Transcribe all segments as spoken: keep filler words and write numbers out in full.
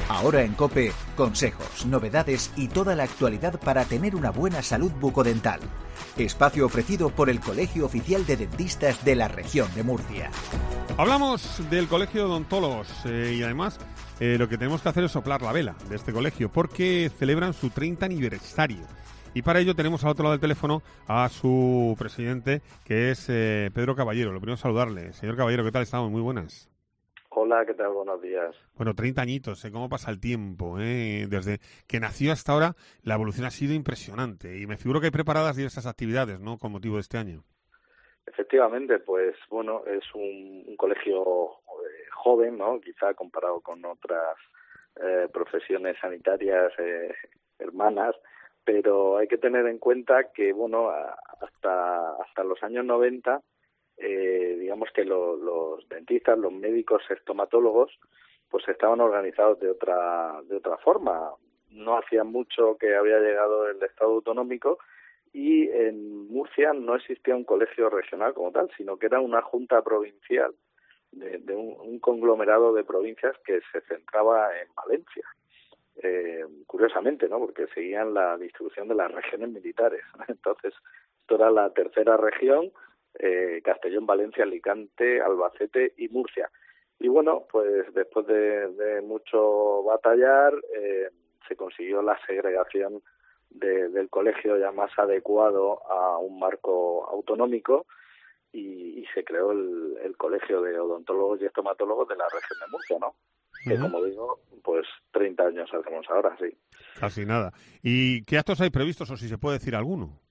Ahora en COPE, consejos, novedades y toda la actualidad para tener una buena salud bucodental. Espacio ofrecido por el Colegio Oficial de Dentistas de la Región de Murcia. Hablamos del Colegio de Odontólogos eh, y además eh, lo que tenemos que hacer es soplar la vela de este colegio porque celebran su treinta aniversario. Y para ello tenemos al otro lado del teléfono a su presidente, que es eh, Pedro Caballero. Lo primero es saludarle. Señor Caballero, ¿qué tal estamos? Muy buenas. Hola, ¿qué tal? Buenos días. Bueno, treinta añitos, ¿eh? ¿Cómo pasa el tiempo? ¿eh? Desde que nació hasta ahora, la evolución ha sido impresionante. Y me figuro que hay preparadas diversas actividades, ¿no?, con motivo de este año. Efectivamente, pues bueno, es un, un colegio eh, joven, ¿no? Quizá comparado con otras eh, profesiones sanitarias eh, hermanas, pero hay que tener en cuenta que, bueno, hasta hasta los años noventa, eh, digamos que lo, los dentistas, los médicos estomatólogos, pues estaban organizados de otra de otra forma. No hacía mucho que había llegado el Estado autonómico y en Murcia no existía un colegio regional como tal, sino que era una junta provincial de, de un, un conglomerado de provincias que se centraba en Valencia. Eh, curiosamente, ¿no?, porque seguían la distribución de las regiones militares. Entonces, esto era la tercera región, eh, Castellón, Valencia, Alicante, Albacete y Murcia. Y bueno, pues después de, de mucho batallar, eh, se consiguió la segregación de, del colegio ya más adecuado a un marco autonómico y, y se creó el, el Colegio de Odontólogos y Estomatólogos de la región de Murcia, ¿no? Que, uh-huh. como digo, pues treinta años hacemos ahora, sí. Casi nada. ¿Y qué actos hay previstos, o si se puede decir alguno?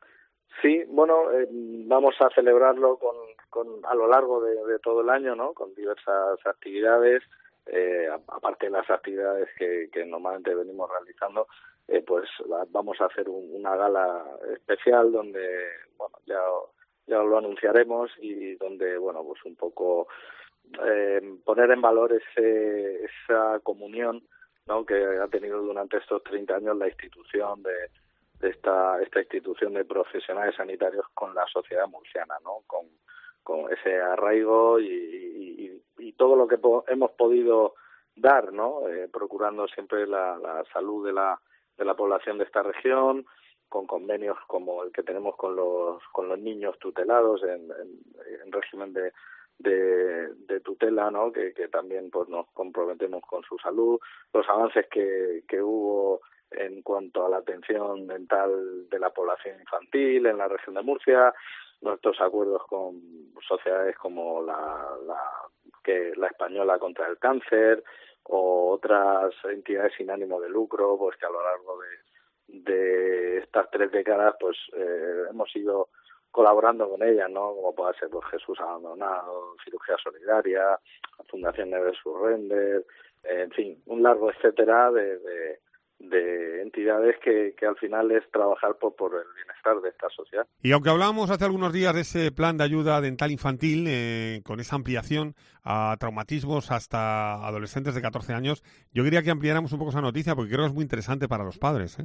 Sí, bueno, eh, vamos a celebrarlo con, con a lo largo de, de todo el año, ¿no?, con diversas actividades, eh, aparte de las actividades que, que normalmente venimos realizando, eh, pues vamos a hacer un, una gala especial donde, bueno, ya, ya lo anunciaremos y donde, bueno, pues un poco eh, poner en valor ese, esa comunión, ¿no?, que ha tenido durante estos treinta años la institución de de esta esta institución de profesionales sanitarios con la sociedad murciana, ¿no?, con, con ese arraigo y, y, y todo lo que po- hemos podido dar, ¿no?, eh, procurando siempre la, la salud de la de la población de esta región, con convenios como el que tenemos con los con los niños tutelados en, en, en régimen de de, de tutela, ¿no?, que, que también pues nos comprometemos con su salud, los avances que, que hubo en cuanto a la atención dental de la población infantil en la región de Murcia, nuestros acuerdos con sociedades como la, la que la española contra el cáncer o otras entidades sin ánimo de lucro, pues que a lo largo de, de estas tres décadas pues eh, hemos ido colaborando con ellas, ¿no?, como puede ser pues Jesús Abandonado, Cirugía Solidaria, Fundación Neves Surrender, eh, en fin, un largo etcétera de, de de entidades que, que al final es trabajar por, por el bienestar de esta sociedad. Y aunque hablábamos hace algunos días de ese plan de ayuda dental infantil, eh, con esa ampliación a traumatismos hasta adolescentes de catorce años, yo quería que ampliáramos un poco esa noticia porque creo que es muy interesante para los padres, ¿eh?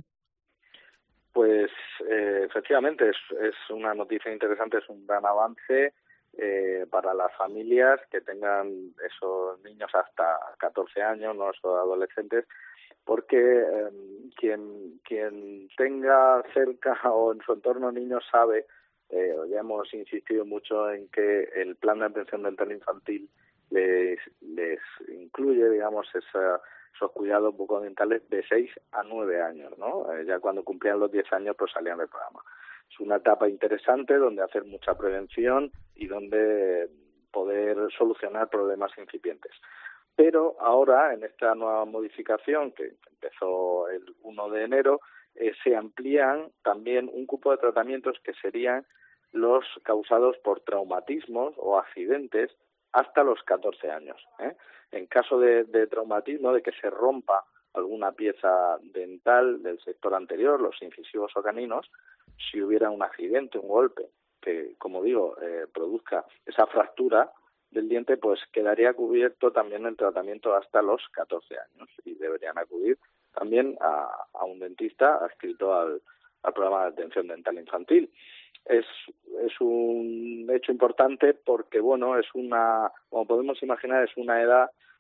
Pues eh, efectivamente es, es una noticia interesante, es un gran avance eh, para las familias que tengan esos niños hasta catorce años, no esos adolescentes, porque eh, quien quien tenga cerca o en su entorno niños sabe, eh, ya hemos insistido mucho en que el plan de atención dental infantil les les incluye, digamos, esa, esos cuidados bucodentales de seis a nueve años, ¿no? Eh, ya cuando cumplían los diez años pues salían del programa. Es una etapa interesante donde hacer mucha prevención y donde poder solucionar problemas incipientes. Pero ahora, en esta nueva modificación que empezó el uno de enero, eh, se amplían también un grupo de tratamientos que serían los causados por traumatismos o accidentes hasta los catorce años, ¿eh? En caso de, de traumatismo, de que se rompa alguna pieza dental del sector anterior, los incisivos o caninos, si hubiera un accidente, un golpe, que, como digo, eh, produzca esa fractura del diente, pues quedaría cubierto también el tratamiento hasta los catorce años y deberían acudir también a, a un dentista adscrito al, al programa de atención dental infantil. Es, es un hecho importante porque, bueno, es una, como podemos imaginar, es una edad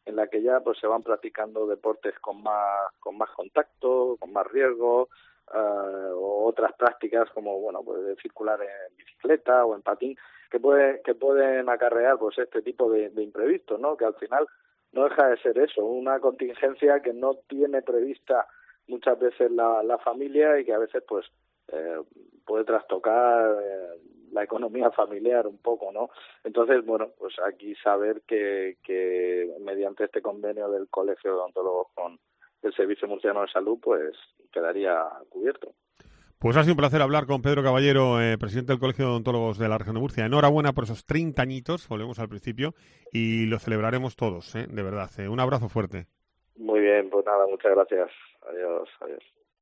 en la que ya pues se van practicando deportes con más con más contacto, con más riesgo, uh, o otras prácticas como bueno pues de circular en bicicleta o en patín, que puede, que pueden acarrear pues este tipo de, de imprevistos, ¿no? Que al final no deja de ser eso, una contingencia que no tiene prevista muchas veces la, la familia y que a veces pues eh, puede trastocar eh, la economía familiar un poco, ¿no? Entonces, bueno, pues aquí saber que, que mediante este convenio del Colegio de Odontólogos con el Servicio Murciano de Salud, pues quedaría cubierto. Pues ha sido un placer hablar con Pedro Caballero, eh, presidente del Colegio de Odontólogos de la Región de Murcia. Enhorabuena por esos treinta añitos, volvemos al principio, y lo celebraremos todos, ¿eh? De verdad. Eh. Un abrazo fuerte. Muy bien, pues nada, muchas gracias. Adiós, adiós.